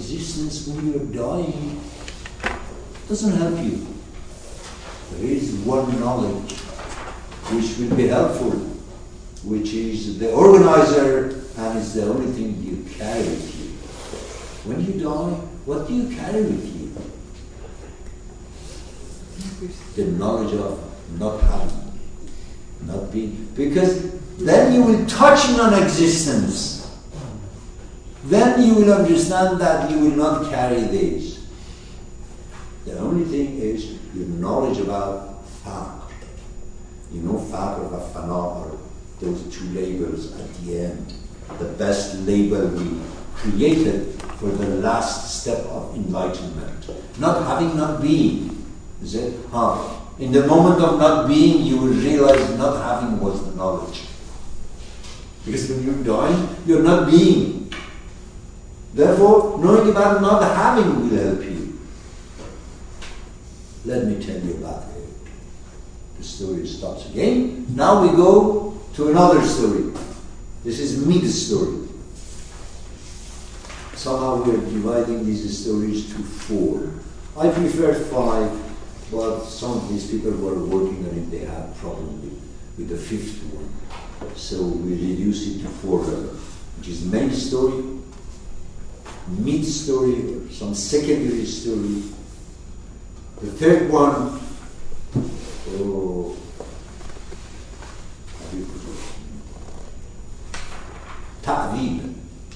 existence when you're dying doesn't help you. There is one knowledge which will be helpful, which is the organizer, and it's the only thing you carry with you. When you die, what do you carry with you? The knowledge of not having, not being. Because then you will touch non-existence. Then you will understand that you will not carry these. The only thing is your knowledge about faqr. You know, faqr or fana are those two labels at the end. The best label we created for the last step of enlightenment. Not having, not being. Is it? In the moment of not being, you will realize not having was the knowledge. Because when you're dying, you're not being. Therefore, knowing about not having will help you. Let me tell you about it. The story stops again. Now we go to another story. This is mid-story. Somehow we are dividing these stories to 4. I prefer 5, but some of these people who are working on it, they have problem with the 5th one. So we reduce it to 4, which is main story, mid-story, or some secondary story. The 3rd one, how do you put it? Ta'wil.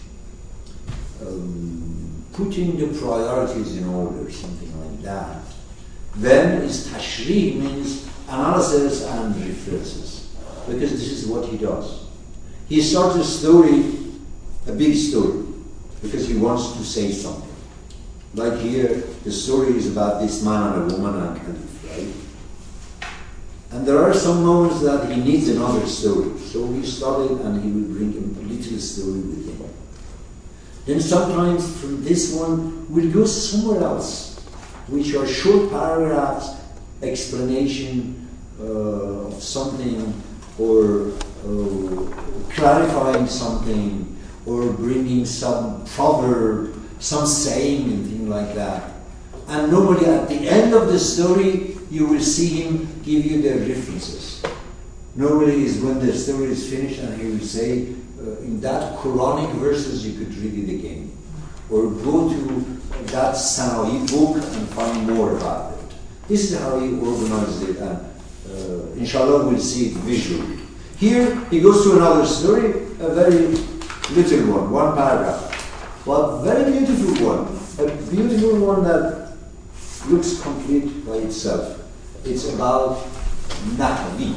Putting the priorities in order, something like that. Then is tashrih, means analysis and references. Because this is what he does. He starts a story, a big story, because he wants to say something. Like here, the story is about this man and a woman and Caliph, right? And there are some moments that he needs another story. So he started and he will bring a little story with him. Then sometimes from this one, we'll go somewhere else, which are short paragraphs, explanation of something, or clarifying something, or bringing some proverb, some saying and things like that. And normally at the end of the story, you will see him give you the references. Normally is when the story is finished and he will say, in that Quranic verses you could read it again. Or go to that Sana'i book and find more about it. This is how he organized it, and inshallah we'll see it visually. Here he goes to another story, a very little one paragraph. But very beautiful one. A beautiful one that looks complete by itself. It's about Nahwi.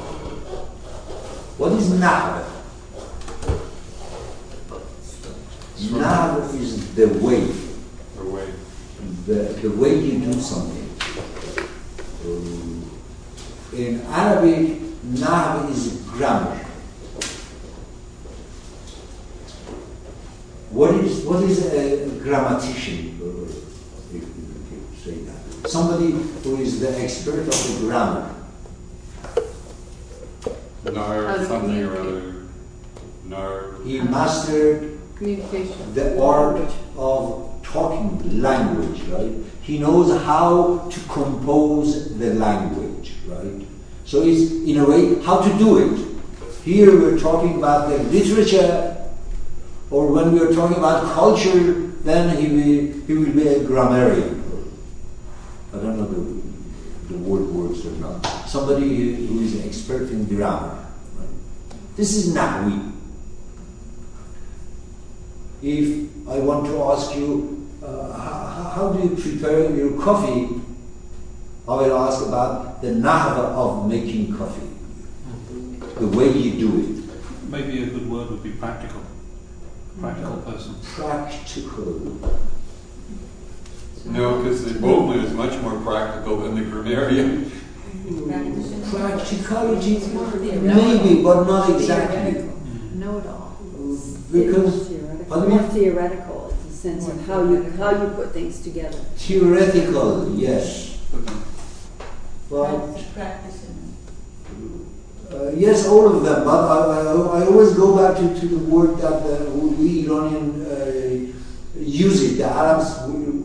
What is Nahw? Nahw is the way. The way you do something. In Arabic, Nahw is grammar. What is a grammatician, if you could say that? Somebody who is the expert of the grammar. Something or other. He mastered communication, the art of talking language, right? He knows how to compose the language, right? So it's, in a way, how to do it. Here we're talking about the literature, or when we're talking about culture, then he will be a grammarian. I don't know the word works or not. Somebody who is an expert in grammar. Right? This is Nahwi. If I want to ask you, how do you prepare your coffee? I will ask about the nahwa of making coffee. The way you do it. Maybe a good word would be practical. Practical person. Practical. No, because the boatman is much more practical than the grammarian. Practicality, maybe, but not exactly. Know it all. Because more theoretical, in the sense of how you put things together. Theoretical, yes. But yes, all of them. But I always go back to the word that we Iranian use it. The Arabs will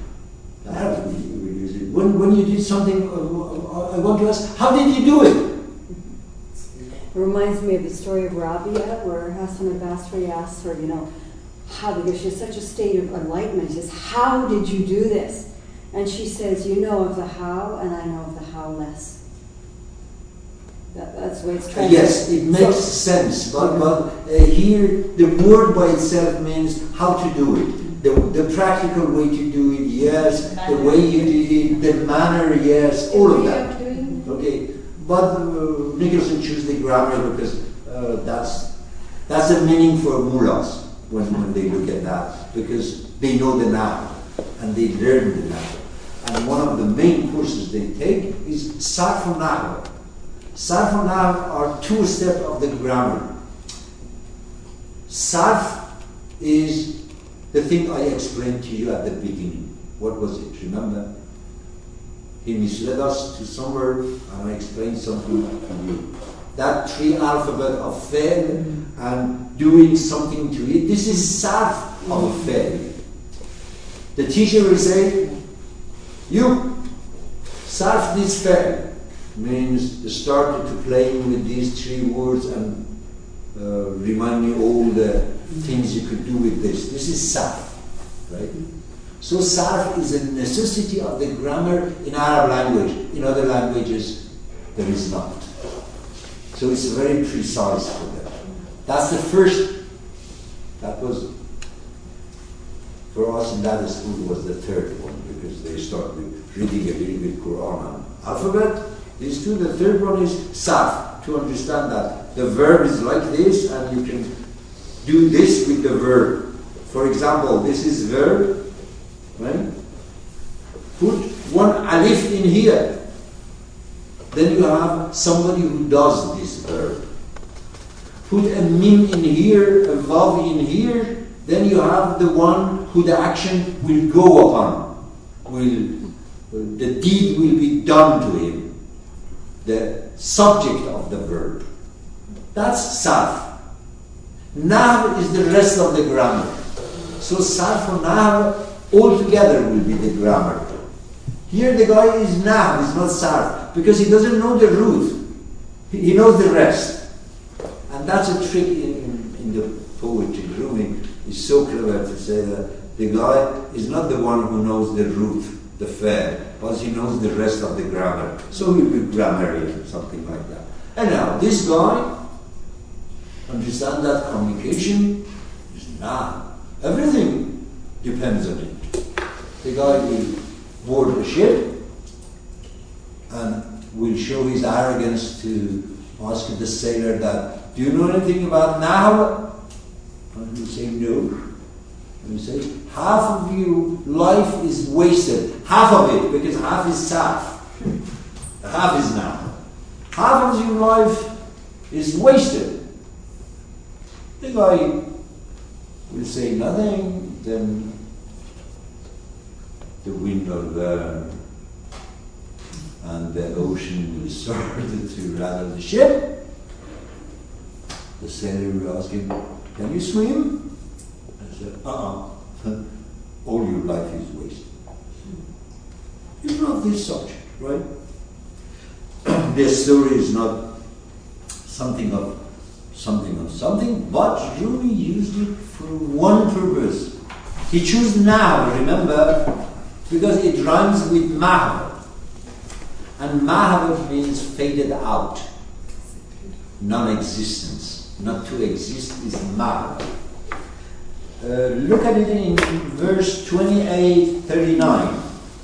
use it. When you did something, I want to ask, how did you do it? It reminds me of the story of Rabia, where Hassan al-Basri asks her, how, because she's such a state of enlightenment. He says, how did you do this? And she says, you know of the how, and I know of the how less. That's the way it's translated. Yes, it makes sense, but here the word by itself means how to do it. The practical way to do it, yes. The way you did it, the manner, yes. All of that. Okay, but Nicholson choose the grammar because that's the meaning for mullahs when they look at that, because they know the noun and they learn the noun. And one of the main courses they take is Sarf al-Nahw. Sarf and Nahw are two steps of the grammar. Sarf is the thing I explained to you at the beginning. What was it? Remember? He misled us to somewhere and I explained something to you. That tree alphabet of fail and doing something to it, this is sarf of a fail. The teacher will say, you sarf this fail. Means started to playing with these three words and remind me all the things you could do with this. This is sarf, right? So sarf is a necessity of the grammar in Arab language. In other languages, there is not. So it's very precise for them. That's the first. That was for us in that school was the third one because they started reading a little bit Quran and alphabet. These two, the third one is sarf, to understand that the verb is like this and you can do this with the verb. For example, this is verb, right? Put one alif in here. Then you have somebody who does this verb. Put a mim in here, a vav in here, then you have the one who the action will go upon. The deed will be done to him. The subject of the verb. That's sarf. Nahw is the rest of the grammar. So sarf and nahw all together will be the grammar. Here the guy is nahw, is not sarf, because he doesn't know the root. He knows the rest. And that's a trick in the poetry. Rumi is so clever to say that the guy is not the one who knows the root, the fair, but he knows the rest of the grammar. So he'll be grammarian, something like that. And now, this guy, understand that communication is now. Everything depends on it. The guy will board the ship and will show his arrogance to ask the sailor that, do you know anything about Nahw? And he'll say, no. And you say, half of your life is wasted. Half of it, because half is sarf. Half is now. Half of your life is wasted. The guy will say nothing, then the wind will burn and the ocean will start to rattle the ship. The sailor will ask him, can you swim? I said, all your life is wasted. It's not this subject, right? This story is not something of something, but Rumi used it for one purpose. He chose now, remember, because it rhymes with mahv. And mahv means faded out, non-existence. Not to exist is mahv. Look at it in verse 28-39.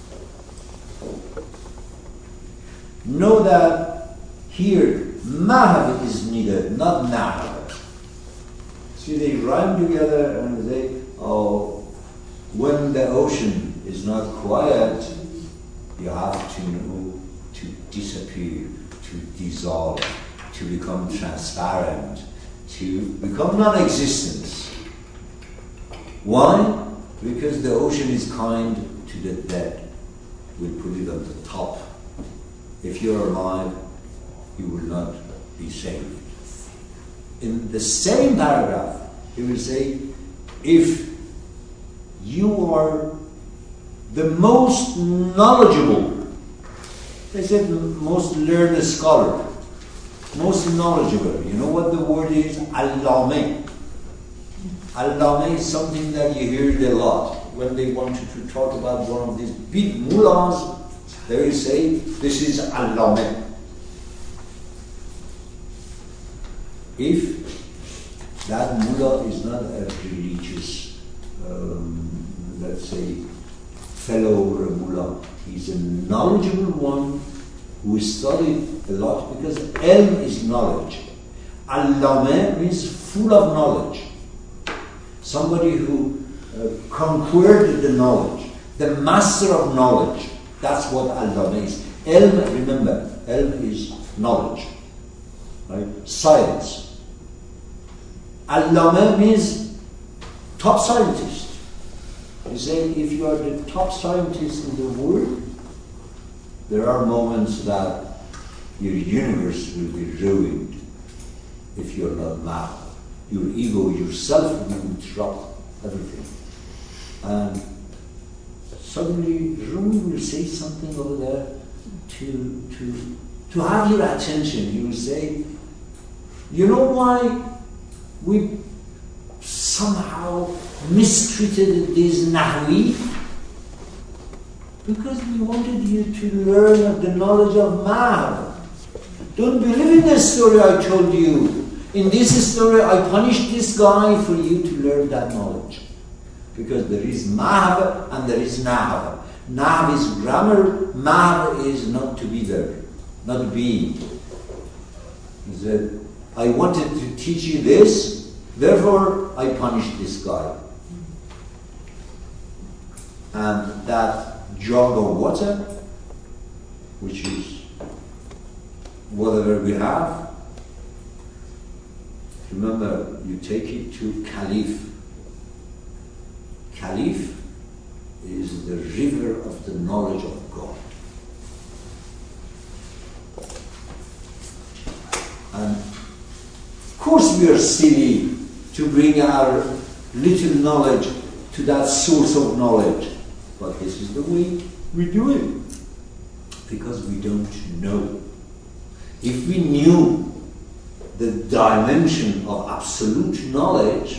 Know that here mahv is needed, not nahv. See, they rhyme together and they say, oh, when the ocean is not quiet, you have to know to disappear, to dissolve, to become transparent, to become non-existence. Why? Because the ocean is kind to the dead. We'll put it on the top. If you're alive, you will not be saved. In the same paragraph, he will say, if you are the most knowledgeable, they said most learned scholar, most knowledgeable. You know what the word is? Allame. Allame is something that you hear a lot. When they want you to talk about one of these big mullahs, they will say, this is Allame. If that mullah is not a religious, let's say, fellow or a mullah, he's a knowledgeable one who studied a lot, because ilm is knowledge. Allame means full of knowledge. Somebody who conquered the knowledge, the master of knowledge. That's what Allame is. Ilm, remember, ilm is knowledge, right? Science. Allame means top scientist. You say if you are the top scientist in the world, there are moments that your universe will be ruined if you're not mad. Your ego, yourself will interrupt everything. And suddenly Rumi will say something over there to have your attention. He will say, you know why we somehow mistreated these Nahwi? Because we wanted you to learn of the knowledge of Mahab. Don't believe in the story I told you. In this story I punished this guy for you to learn that knowledge. Because there is Mahab and there is Nahab. Nahab is grammar, Mahab is not to be there, not being. He said, I wanted to teach you this, therefore I punished this guy. And that jug of water, which is whatever we have, remember, you take it to Caliph. Caliph is the river of the knowledge of God. And of course we are silly to bring our little knowledge to that source of knowledge. But this is the way we do it. Because we don't know. If we knew the dimension of absolute knowledge,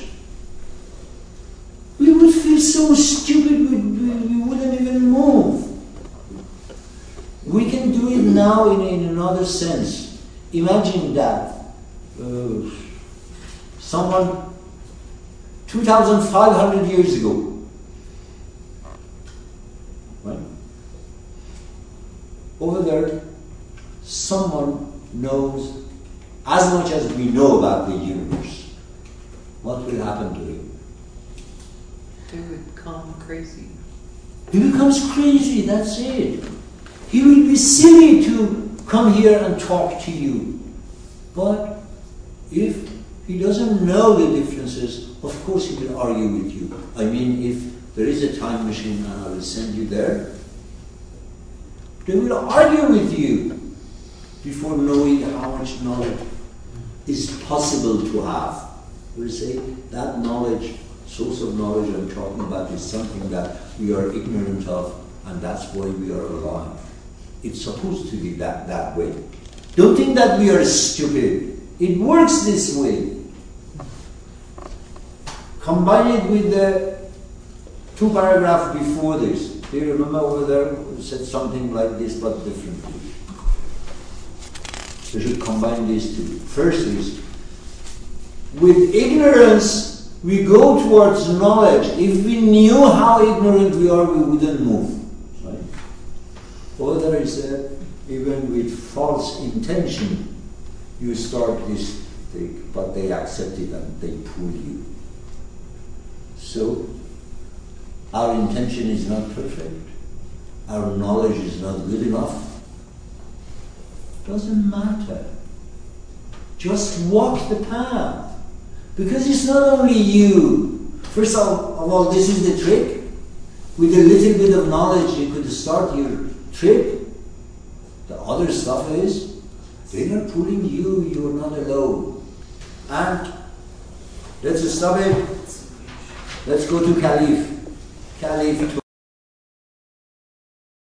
we would feel so stupid we wouldn't even move. We can do it now in another sense. Imagine that someone 2,500 years ago, right? Over there, someone knows as much as we know about the universe. What will happen to him? He would become crazy. He becomes crazy, that's it. He will be silly to come here and talk to you. But if he doesn't know the differences, of course he will argue with you. I mean, if there is a time machine and I will send you there, they will argue with you before knowing how much knowledge is possible to have. We will say that knowledge, source of knowledge I'm talking about, is something that we are ignorant of, and that's why we are alive. It's supposed to be that way. Don't think that we are stupid. It works this way. Combine it with the 2 paragraphs before this. Do you remember over there? It said something like this, but differently. We should combine these two. First is, with ignorance, we go towards knowledge. If we knew how ignorant we are, we wouldn't move. Right? Over there it said, even with false intention, you start this thing, but they accept it and they pull you. So, our intention is not perfect. Our knowledge is not good enough. Doesn't matter. Just walk the path. Because it's not only you. First of all, this is the trick. With a little bit of knowledge, you could start your trip. The other stuff is, they are pulling you, you are not alone. And let's stop it. Let's go to Caliph. Caliph